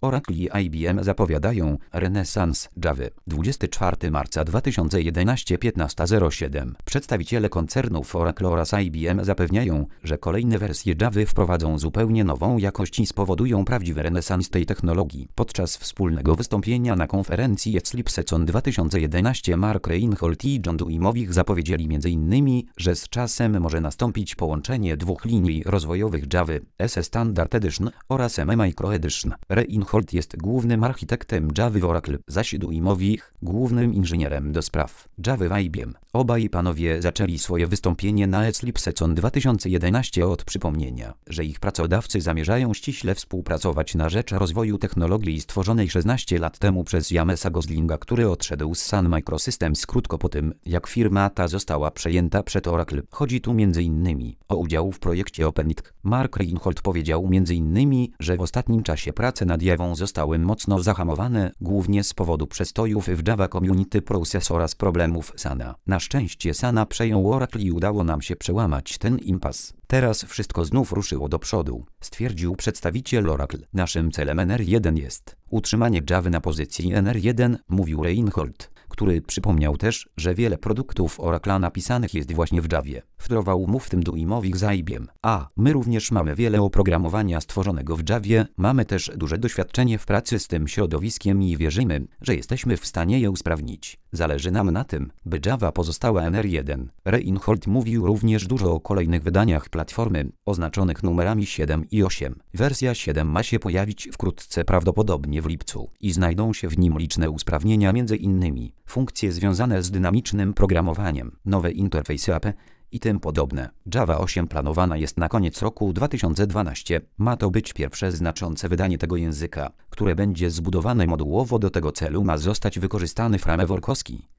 Oracle i IBM zapowiadają renesans Java. 24 marca 2011 15:07. Przedstawiciele koncernów Oracle oraz IBM zapewniają, że kolejne wersje Java wprowadzą zupełnie nową jakość i spowodują prawdziwy renesans tej technologii. Podczas wspólnego wystąpienia na konferencji Eclipse 2011 Mark Reinhold i John Duimovic zapowiedzieli m.in., że z czasem może nastąpić połączenie dwóch linii rozwojowych Java, SE Standard Edition oraz ME Micro Edition. Reinhold jest głównym architektem Java w Oracle, zaś Duimovic głównym inżynierem do spraw Java w IBM. Obaj panowie zaczęli swoje wystąpienie na Eclipse 2011 od przypomnienia, że ich pracodawcy zamierzają ściśle współpracować na rzecz rozwoju technologii stworzonej 16 lat temu przez Jamesa Goslinga, który odszedł z Sun Microsystems krótko po tym, jak firma ta została przejęta przez Oracle. Chodzi tu m.in. o udział w projekcie OpenIT. Mark Reinhold powiedział m.in., że w ostatnim czasie prace nad Javą zostały mocno zahamowane, głównie z powodu przestojów w Java Community Process oraz problemów Suna. Na szczęście Suna przejął Oracle i udało nam się przełamać ten impas. Teraz wszystko znów ruszyło do przodu, stwierdził przedstawiciel Oracle. Naszym celem NR1 jest utrzymanie Java na pozycji NR1, mówił Reinhold, który przypomniał też, że wiele produktów Oracle'a napisanych jest właśnie w Javie. Wtrwał mu w tym Duimovic z IBM. A my również mamy wiele oprogramowania stworzonego w Javie, mamy też duże doświadczenie w pracy z tym środowiskiem i wierzymy, że jesteśmy w stanie je usprawnić. Zależy nam na tym, by Java pozostała NR1. Reinhold mówił również dużo o kolejnych wydaniach platformy, oznaczonych numerami 7 i 8. Wersja 7 ma się pojawić wkrótce, prawdopodobnie w lipcu, i znajdą się w nim liczne usprawnienia, m.in. funkcje związane z dynamicznym programowaniem, nowe interfejsy API i tym podobne. Java 8 planowana jest na koniec roku 2012. Ma to być pierwsze znaczące wydanie tego języka, które będzie zbudowane modułowo. Do tego celu ma zostać wykorzystany framework OSCI.